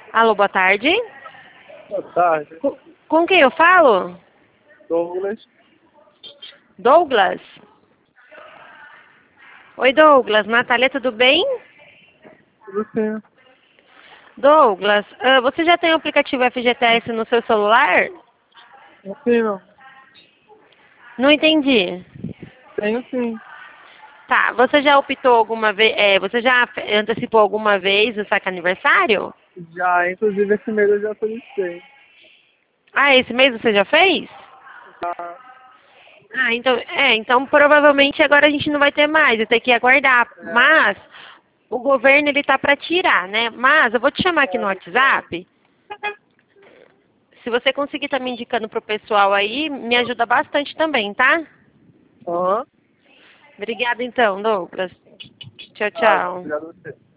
Alô, boa tarde. Boa tarde. Com quem eu falo? Douglas. Douglas? Oi, Douglas. Natália, tudo bem? Tudo sim. Douglas, você já tem o aplicativo FGTS no seu celular? Não sim, não. Não entendi. Tenho sim. Tá, você já optou alguma vez, você já antecipou alguma vez o saque aniversário? Já, inclusive, esse mês eu já solicitei. Ah, esse mês você já fez? Já. Ah, então provavelmente agora a gente não vai ter mais, vai ter que aguardar. Mas o governo ele tá para tirar, né? Mas eu vou te chamar aqui no WhatsApp. Se você conseguir estar me indicando pro pessoal aí, me ajuda bastante também, tá? Aham. Obrigada então, Douglas. Tchau, Ah, tchau. obrigado a você.